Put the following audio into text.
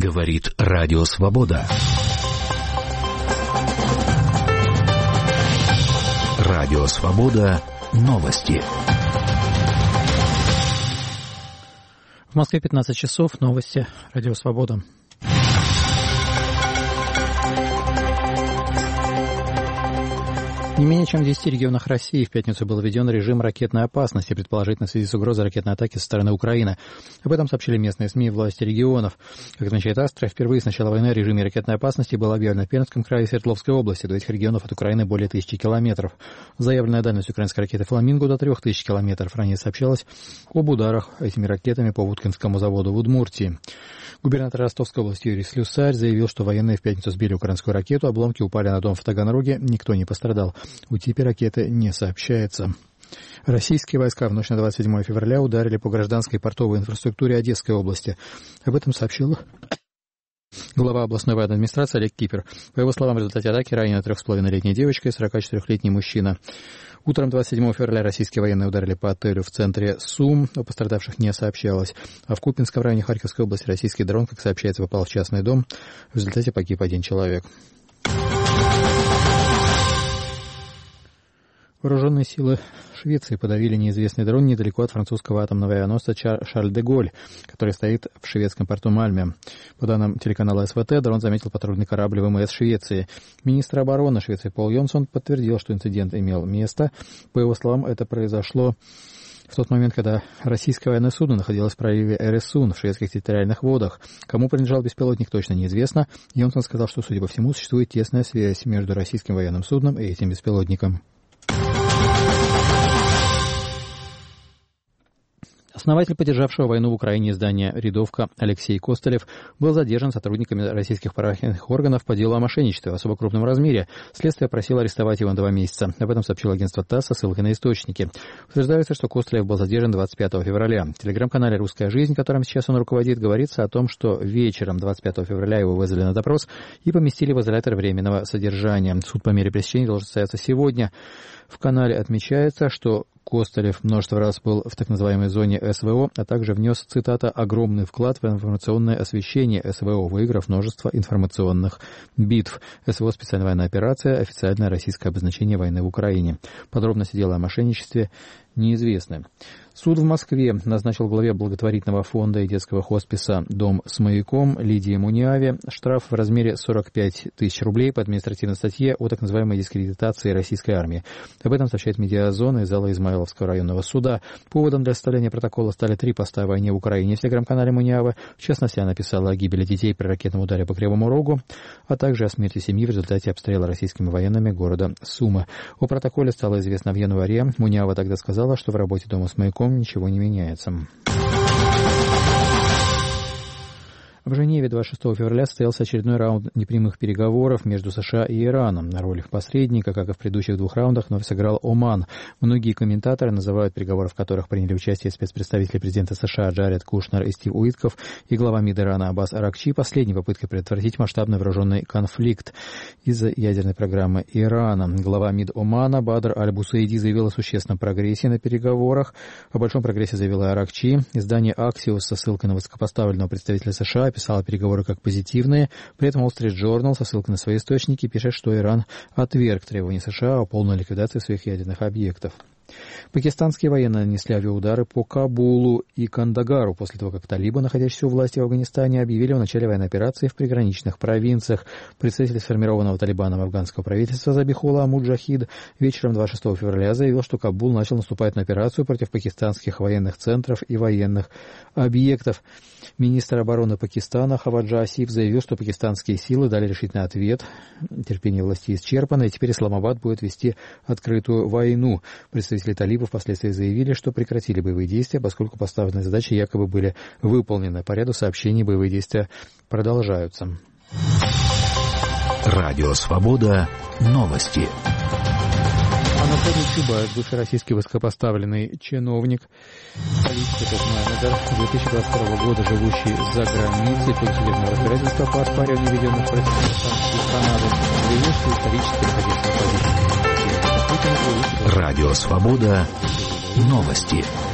Говорит Радио Свобода. Радио Свобода. Новости. В Москве 15 часов. Новости. Радио Свобода. Не менее чем в 10 регионах России в пятницу был введен режим ракетной опасности, предположительно в связи с угрозой ракетной атаки со стороны Украины. Об этом сообщили местные СМИ и власти регионов. Как отмечает Астра, впервые с начала войны режим ракетной опасности был объявлен в Пермском крае и Свердловской области. До этих регионов от Украины более 1000 километров. Заявленная дальность украинской ракеты «Фламинго» до 3000 километров. Ранее сообщалось об ударах этими ракетами по Вудкинскому заводу в Удмуртии. Губернатор Ростовской области Юрий Слюсарь заявил, что военные в пятницу сбили украинскую ракету, обломки упали на дом в Таганроге, никто не пострадал. О типе ракеты не сообщается. Российские войска в ночь на 27 февраля ударили по гражданской портовой инфраструктуре Одесской области. Об этом сообщил глава областной военной администрации Олег Кипер. По его словам, в результате атаки ранена 3,5-летняя девочка и 44-летний мужчина. Утром 27 февраля российские военные ударили по отелю в центре Сум. О пострадавших не сообщалось. А в Купинском районе Харьковской области российский дрон, как сообщается, попал в частный дом. В результате погиб 1 человек. Вооруженные силы Швеции подавили неизвестный дрон недалеко от французского атомного авианосца Шарль-де-Голь, который стоит в шведском порту Мальме. По данным телеканала СВТ, дрон заметил патрульный корабль ВМС Швеции. Министр обороны Швеции Пол Йонсон подтвердил, что инцидент имел место. По его словам, это произошло в тот момент, когда российское военное судно находилось в проливе Эресун в шведских территориальных водах. Кому принадлежал беспилотник, точно неизвестно. Йонсон сказал, что, судя по всему, существует тесная связь между российским военным судном и этим беспилотником. Основатель поддержавшего войну в Украине издания «Рядовка» Алексей Костылев был задержан сотрудниками российских правоохранительных органов по делу о мошенничестве в особо крупном размере. Следствие просило арестовать его на 2 месяца. Об этом сообщило агентство ТАСС со ссылкой на источники. Утверждается, что Костылев был задержан 25 февраля. В телеграм-канале «Русская жизнь», которым сейчас он руководит, говорится о том, что вечером 25 февраля его вызвали на допрос и поместили в изолятор временного содержания. Суд по мере пресечения должен состояться сегодня. В канале отмечается, что Костылев множество раз был в так называемой зоне СВО, а также внес, цитата, «огромный вклад в информационное освещение СВО, выиграв множество информационных битв». СВО – специальная военная операция, официальное российское обозначение войны в Украине. Подробности дела о мошенничестве неизвестны. Суд в Москве назначил главе благотворительного фонда и детского хосписа «Дом с маяком» Лидии Муниаве штраф в размере 45 тысяч рублей по административной статье о так называемой дискредитации российской армии. Об этом сообщает «Медиазона» из зала Измайловского районного суда. Поводом для составления протокола стали 3 поста о войне в Украине в телеграм-канале Муниавы. В частности, она писала о гибели детей при ракетном ударе по Кривому Рогу, а также о смерти семьи в результате обстрела российскими военными города Сума. О протоколе стало известно в январе. Муниава тогда сказала, что в работе «Дома с маяком» ничего не меняется. В Женеве 26 февраля состоялся очередной раунд непрямых переговоров между США и Ираном. На роль их посредника, как и в предыдущих 2 раундах, вновь сыграл Оман. Многие комментаторы называют переговоры, в которых приняли участие спецпредставители президента США Джаред Кушнер и Стив Уитков и глава МИД Ирана Аббас Аракчи последней попыткой предотвратить масштабный вооруженный конфликт из-за ядерной программы Ирана. Глава МИД Омана Бадр Аль-Бусаиди заявил о существенном прогрессе на переговорах. О большом прогрессе заявила Аракчи. Издание Axios со ссылкой на высокопоставленного представителя США писала переговоры как позитивные. При этом Wall Street Journal со ссылкой на свои источники пишет, что Иран отверг требования США о полной ликвидации своих ядерных объектов. Пакистанские военные нанесли авиаудары по Кабулу и Кандагару после того, как талибы, находящиеся у власти в Афганистане, объявили о начале военной операции в приграничных провинциях. Представитель сформированного талибаном афганского правительства Забихулла Муджахид вечером 26 февраля заявил, что Кабул начал наступать на операцию против пакистанских военных центров и военных объектов. Министр обороны Пакистана Хаваджа Асиф заявил, что пакистанские силы дали решительный ответ. Терпение власти исчерпано, и теперь Исламабад будет вести открытую войну. Представители талибов впоследствии заявили, что прекратили боевые действия, поскольку поставленные задачи якобы были выполнены. По ряду сообщений боевые действия продолжаются. Радио «Свобода». Новости. Анатолий Чубайс, бывший российский высокопоставленный чиновник, политик, топ-менеджер, 2022 года живущий за границей, после судебного разбирательства по оспариванию введенных правительством санкций Канады, заявил, что исторически находился в позиции. Радио «Свобода». Новости.